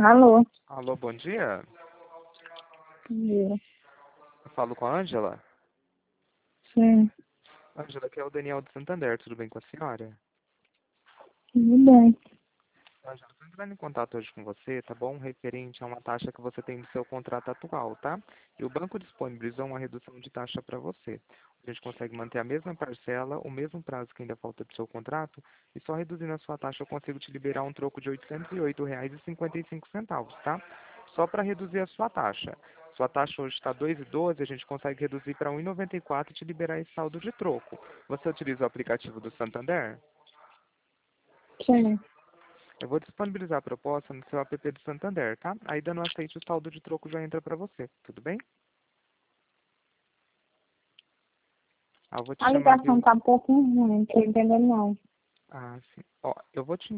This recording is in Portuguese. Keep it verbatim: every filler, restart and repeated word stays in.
Alô? Alô, bom dia. Bom dia. Eu falo com a Ângela. Sim, Ângela, aqui é o Daniel do Santander. Tudo bem com a senhora? tudo bem. Ângela, estou entrando em contato hoje com você, tá bom? Referente a uma taxa que você tem no seu contrato atual, tá? E o banco disponibilizou uma redução de taxa para você. A gente consegue manter a mesma parcela, o mesmo prazo que ainda falta do seu contrato, e só reduzindo a sua taxa eu consigo te liberar um troco de oitocentos e oito reais e cinquenta e cinco centavos, tá? Só para reduzir a sua taxa. Sua taxa hoje está dois e doze, a gente consegue reduzir para um e noventa e quatro e te liberar esse saldo de troco. Você utiliza o aplicativo do Santander? Sim. Eu vou disponibilizar a proposta no seu app do Santander, tá? Aí dando aceite, o saldo de troco já entra para você, tudo bem? Ah, eu vou te A chamar, ligação viu? tá um pouco ruim, não tô entendendo não. Ah, sim. Ó, eu vou te